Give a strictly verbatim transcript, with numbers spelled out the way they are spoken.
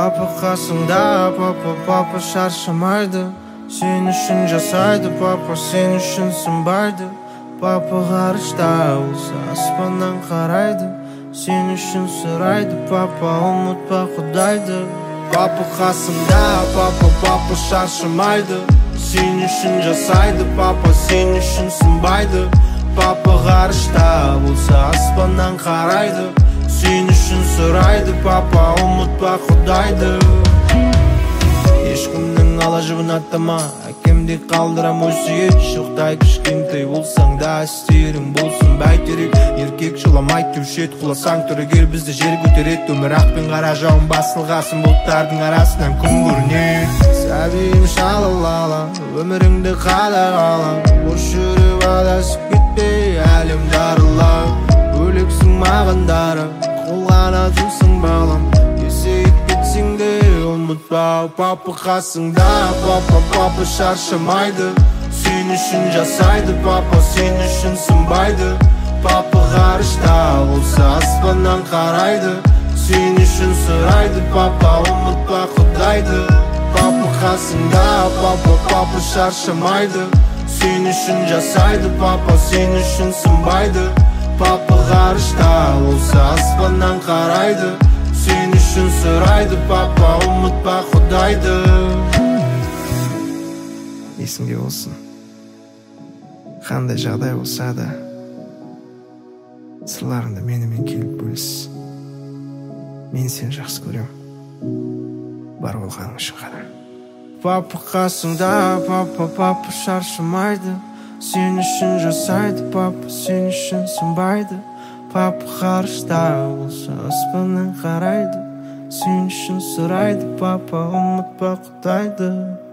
Папа қасыңда, папа, папа шаршамайды. Сен үшін жасайды, папа сен үшін сынбайды. Папа ғарышта болса аспаннан қарайды. Сен үшін сұрайды, папа ұмытпа Құдайды. Папа қасыңда, папа, папа шаршамайды. Сен үшін жасайды, папа сен үшін сынбайды. Папа ғарышта болса аспаннан қарайды. Сен үшін сұрайды, папа ұмытпа Құдайды. Ешкімнің ала жібін аттама, әкемдей қалдырам өсиет. Шоқтай кішкентай болсаң да істерің болсын бәйтерек. Еркек жыламайды деуші еді, құласаң түрегел бізді жер көтереді. Өмір ақ пен қара жауын басылғасын, бұлттардың арасынан күн көрінеді. Сәбиім шалалала, өміріңді қадағала, бос жүріп адасып кетпей әлем дарыла. Бөлексің маған дара, қолғанатымсың балам, есейіп кетсең де ұмытпа. Папа қасыңда, папа, папа шаршамайды. Сен үшін жасайды, папа сен үшін сынбайды. Папа ғарышта болса аспаннан қарайды. Сен үшін сұрайды, папа ұмытпа Құдайды. Папа қасыңда, папа, папа шаршамайды. Сен үшін жасайды, папа сен үшін сынбайды. Папа ғарышта болса аспаннан қарайды. Сен үшін сұрайды, папа ұмытпа Құдайды. Есіңде болсын, қандай жағдай болса да сырларыңды менімен келіп бөліс. Мен сені жақсы көрем, бар болғаның үшін ғана. Папа қасыңда, папа, папа шаршамайды. Сен үшін жасайды, папа сен үшін сынбайды. Папа ғарышта болса аспаннан қарайды. Сен үшін сұрайды, папа ұмытпа Құдайды.